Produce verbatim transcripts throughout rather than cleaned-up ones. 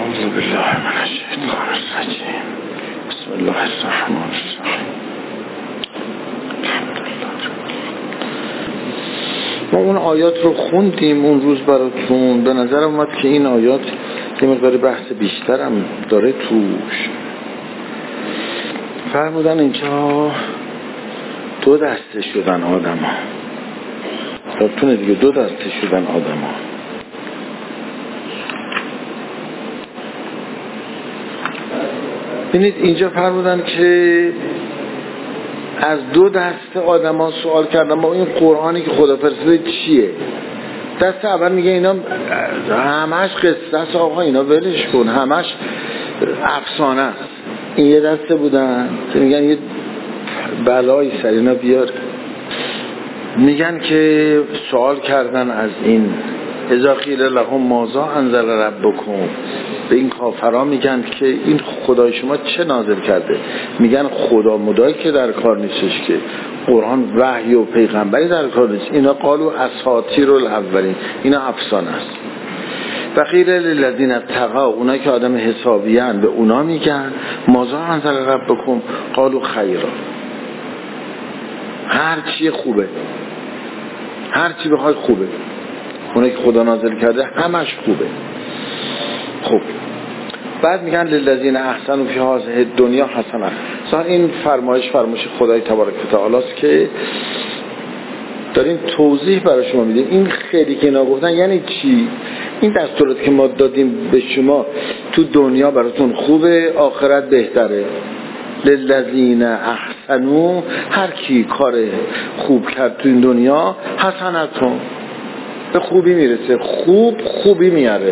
اعوذ بالله من الشیطان الرجیم. بسم الله الرحمن الرحیم. ما اون آیات رو خوندیم اون روز براتون. به نظر اومد که این آیات یه مقدار بحث بیشترم داره توش. فرمودن اینجا دو دسته شدن آدم ها. یادتونه دیگه دو دسته شدن آدم ها. ببینید اینجا فرمودن که از دو دسته آدم ها سوال کردن ما این قرآنی که خدا فرستاده چیه؟ دست اول میگه اینا همش قصه است آقا، اینا ولش کن، همش افسانه است. این یه دسته بودن که میگن یه بلایی سر اینا بیار. میگن که سوال کردن از این اذا قیل لهم ماذا انزل ربکم، به این کافرها میگن که این خدای شما چه نازل کرده؟ میگن خدا مدایی که در کار نیستش، که قرآن وحی و پیغمبری در کار نیست. اینا قالوا اساطیر الاولین، اینا افسانه است. و قیل للذین اتقوا، اونا که آدم حسابی ان به اونا میگن ماذا انزل ربکم قالوا خیرا، هر چی خوبه، هر چی بخواد خوبه. اونایی که خدا نازل کرده همش خوبه. خب بعد میگن للذین احسنوا فی هذه الدنیا حسنه. مثلا این فرمایش فرمایش خدای تبارک و تعالی است که داریم توضیح برای شما میدیم. این خیلی که اینا گفتن یعنی چی؟ این دستورات که ما دادیم به شما تو دنیا براتون خوبه، آخرت بهتره. للذین احسنوا، هر کی کار خوب کرد تو این دنیا حسنتون، به خوبی میرسه. خوب خوبی میاره،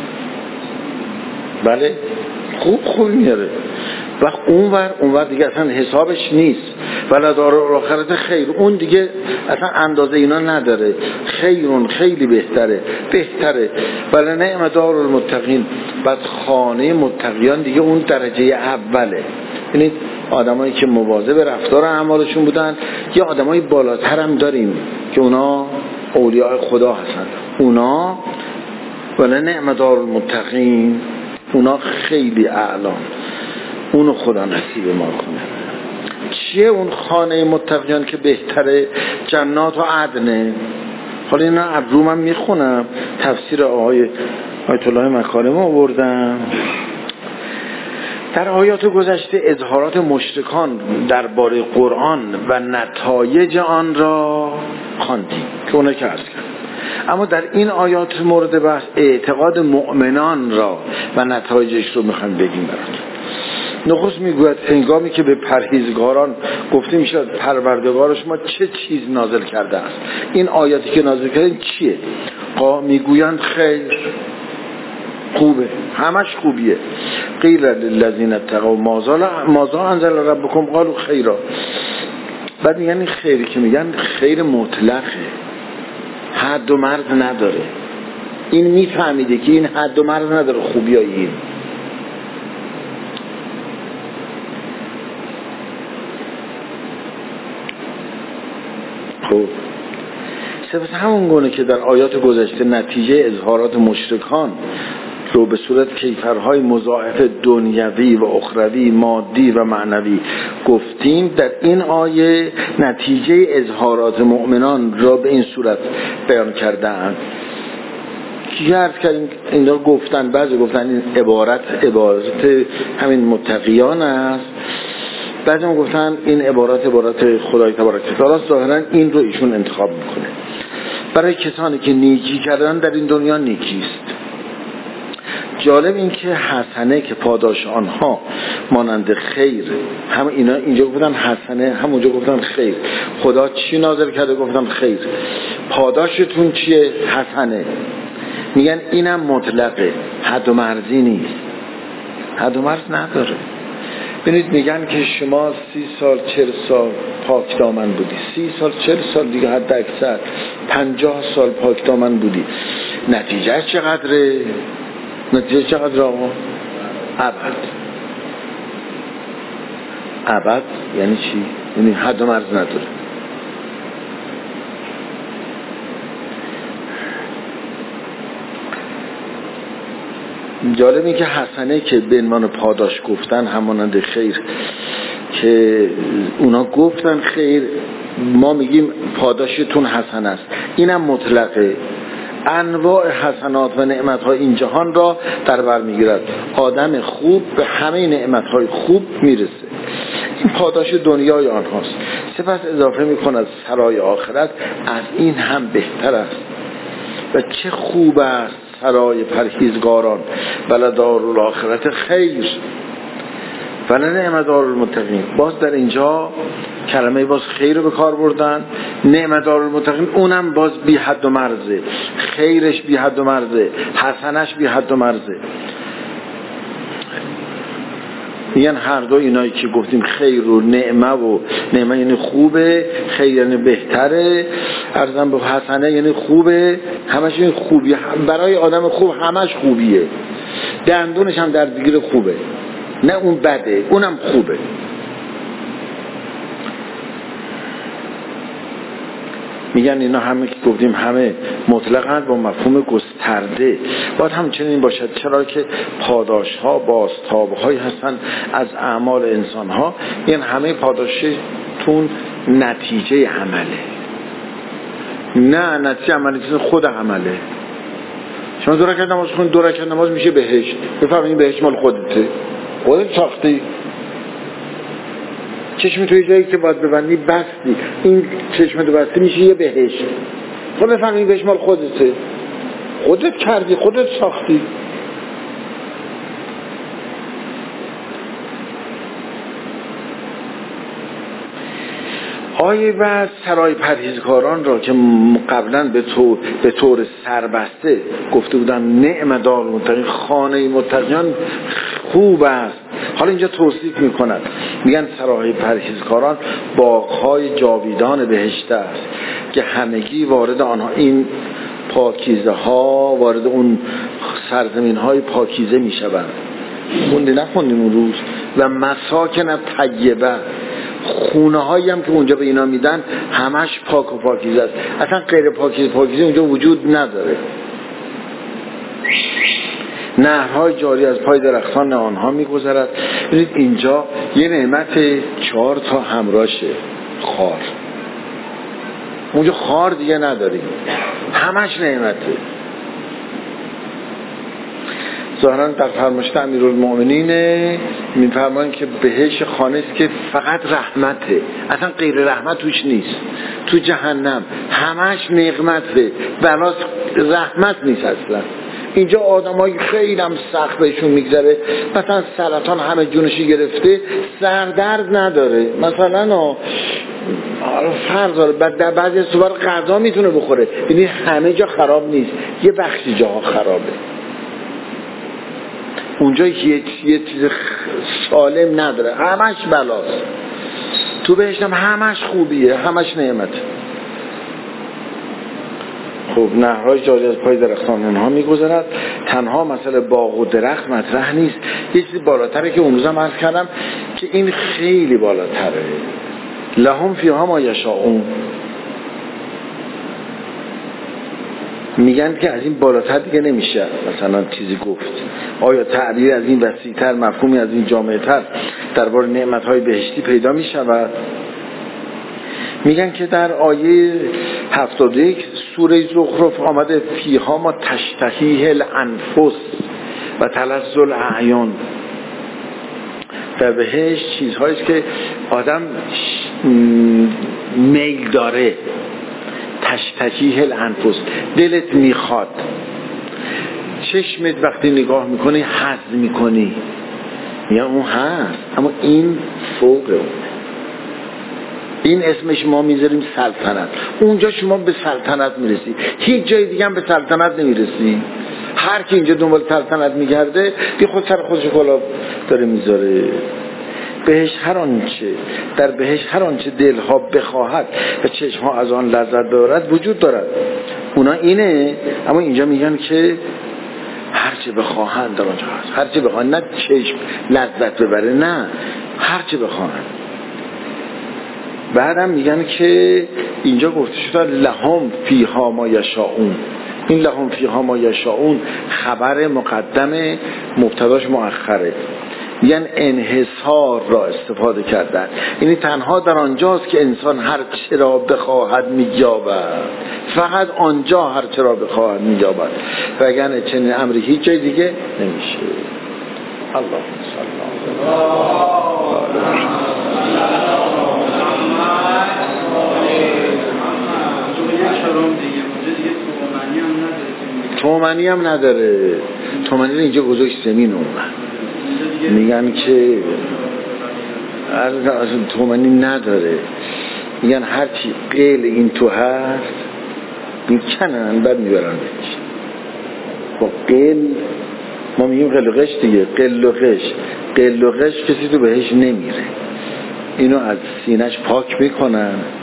بله خوب خوبی میاره. وقت اونور اونور دیگه اصلا حسابش نیست. ولدار آخرت خیر، اون دیگه اصلا اندازه اینا نداره. خیرون، خیلی بهتره، بهتره. ولی نعم دار المتقین، بعد خانه متقیان دیگه اون درجه اوله. یعنی آدمایی که مواظب رفتار اعمالشون بودن. یا آدمای بالاتر هم داریم که اونا اولیاء خدا هستن، اونا ولی نعم دار المتقین، اونا خیلی اعلان. اونو خدا نصیب ما کنه. چیه اون خانه متقیان که بهتره؟ جنات و عدنه. حالا اینا ابرو من میخونم، تفسیر آقای آیت الله مکارم آوردم. در آیات گذشته اظهارات مشرکان درباره قرآن و نتایج آن را خواندیم که اونا که عرض کرد. اما در این آیات مورد بحث اعتقاد مؤمنان را و نتایجش رو میخوایم بگیم براتون. نخست میگوید هنگامی که به پرهیزگاران گفته میشد پروردگار شما چه چیز نازل کرده است، این آیاتی که نازل کرده چیه؟ میگویند خیر، خوبه، همش خوبیه. قیل للذین اتقوا ماذا انزل ربکم قالوا خیرا. بعد میگن این خیری که میگن خیر مطلقه، حد و مرز نداره. این میفهمیده که این حد و مرز نداره خوبی های این. خب سپس همون گونه که در آیات گذشته نتیجه اظهارات مشرکان رو به صورت کیفرهای مضاعف دنیوی و اخروی، مادی و معنوی گفتیم، در این آیه نتیجه اظهارات مؤمنان را به این صورت بیان کردند. که عرض کردیم اینا گفتن، بعضی گفتن این عبارت عبارت همین متقیان است، بعضی هم گفتن این عبارت عبارت خدای تبارک و تعالی. ظاهرا این رو ایشون انتخاب میکنه. برای کسانی که نیکی کردن در این دنیا نیکیست. جالب این که حسنه که پاداش آنها مانند خیر، هم اینا اینجا گفتن حسنه، هم اونجا گفتن خیر. خدا چی نازل کرده؟ گفتن خیر. پاداشتون چیه؟ حسنه. میگن اینم مطلقه، حد و مرزی نیست، حد و مرز نداره. ببینید میگن که شما سی سال چهل سال پاک دامن بودی، سی سال چهل سال دیگه حد اکثر پنجاه سال پاک دامن بودی، نتیجه چقدره؟ نتیجه چقدر آقا؟ ابد. ابد یعنی چی؟ یعنی حد و مرز نداره. جالب این که حسنه که به عنوان پاداش گفتن همانند خیر که اونا گفتن خیر، ما میگیم پاداشتون حسن است، اینم مطلقه. انواع حسنات و نعمت‌های این جهان را در بر میگیرد. آدم خوب به همه نعمت‌های خوب میرسه. این پاداش دنیای آنهاست. سپس اضافه میکند سرای آخرت از این هم بهتر است. و چه خوب است سرای پرهیزگاران، ولدار الاخرت خیر ولنعم دار المتقین. باز در اینجا کلمه باز خیر رو به کار بردن. نعم دار المتقین اونم باز بی حد و مرزه، خیرش بی حد و مرزه، حسنش بی حد و مرزه. میگن هر دو اینایی که گفتیم خیر و نعمه، و نعمه یعنی خوبه، خیر یعنی بهتره، ارزم به حسنه یعنی خوبه، همش این خوبیه. برای آدم خوب همش خوبیه، دندونش هم در دیگر خوبه، نه اون بده، اونم خوبه. میگن اینا همه که گفتیم همه مطلقاً با مفهوم گسترده باید همچنین باشد، چرا که پاداش ها بازتاب هایی هستن از اعمال انسان ها. یعنی همه پاداشتون نتیجه عمله، نه نتیجه عملی خود عمله. شما دو رکعت نماز خون، دو رکعت نماز میشه بهشت. بفرمایید بهشت مال خودته، خودت ساختی. چشم توی جایی که باید ببندی بستی، این چشم تو بستی میشه یه بهشت. خب بفهم این بهشت مال خودته، خودت کردی، خودت ساختی. آیه بعد سرای پرهیزکاران را که قبلا به طور به طور سربسته گفته بودن نعم دار المتقین، خانه متقیان خوب است، حالا اینجا توصیف میکنند، میگن سرای پرهیزکاران باغ‌های جاویدان بهشت است که همگی وارد آنها این پاکیزه ها وارد اون سرزمین های پاکیزه میشوند. خوندی نخوندیم اون روز؟ و مساکن طیبه، خونه هایی هم که اونجا به اینا میدن همش پاک و پاکیزه است، اصلا غیر پاکیزه پاکیزه اونجا وجود نداره. نهرهای جاری از پای درختان آنها میگذرد. ببینید اینجا یه نعمت چهار تا همراشه، خار. اونجا خار دیگه نداریم، همش نعمته. ظاهرا در فرمایش امیرالمومنین میفرمایند که بهشت خانه است که فقط رحمته، اصلا غیر رحمت توش نیست. تو جهنم همش نقمته، بلاس رحمت نیست اصلا. اینجا آدمای خیلی هم سخت بهشون میگذره، مثلا سرطان همه جونشی گرفته، سردرد نداره، مثلا فرض داره در بعضی از صور غذا میتونه بخوره، یعنی همه جا خراب نیست، یه بخشی جاها خرابه. اونجا یه یه چیز سالم نداره، همش بلاست. تو بهشتم همش خوبیه، همش نعمت. خب نهرهای جاری از پای درختان اونها میگذرد. تنها مسئله باغ و درخت مطرح نیست، یه چیزی بالاتره که اون روز هم عرض کردم که این خیلی بالاتره. لهم فیها ما یشاءون، میگن که از این بالاتر دیگه نمیشه مثلا چیزی گفت. آیا تعبیر از این وسیع‌تر، مفهومی از این جامع‌تر درباره نعمت‌های بهشتی پیدا میشود؟ میگن که در آیه هفتاد و یک سوره زخرف آمده فیها ما تشتهیه الانفس و تلذ الاعیان. در بهشت چیزهایی است که آدم میل داره، تشتهیه الانفس، دلت میخواد. چشمت وقتی نگاه میکنی حظ میکنی، یا اون هست، اما این فوق اون. این اسمش ما میذاریم سلطنت. اونجا شما به سلطنت میرسی، هیچ جای دیگه هم به سلطنت نمیرسی. هر کی اینجا دنبال سلطنت میگرده بی خود سر خودش کلاه داره میذاره. بهش هر آنچه در بهش هر آنچه دلها بخواهد و چشمها از آن لذت دارد وجود دارد. اونا اینه، اما اینجا میگن که هرچه بخواهند در آنجا هست. هرچه بخواهند، نه چشم لذت ببره، نه هرچه بخواهند. بعدم میگن که اینجا گفته شده لهم فیها ما یشاءون، این لهم فیها ما یشاءون خبر مقدمه، مبتداش مؤخره، یعنی انحصار را استفاده کردن. یعنی تنها در آنجاست که انسان هر چرا بخواهد می‌یابد، فقط آنجا هر چرا بخواهد می‌یابد، وگرنه چنین امری هیچ جای دیگه نمیشه. الله صلی تومنی هم نداره. تومنی رو اینجا گذاشت زمین اومد، میگن که اصلا تومنی نداره، میگن هرچی قیل این تو هست میکنن بعد میبرن بهش. با قیل ما میگیم قل و قش دیگه، قل و قش، قل و قش کسی تو بهش نمیره، اینو از سینش پاک میکنن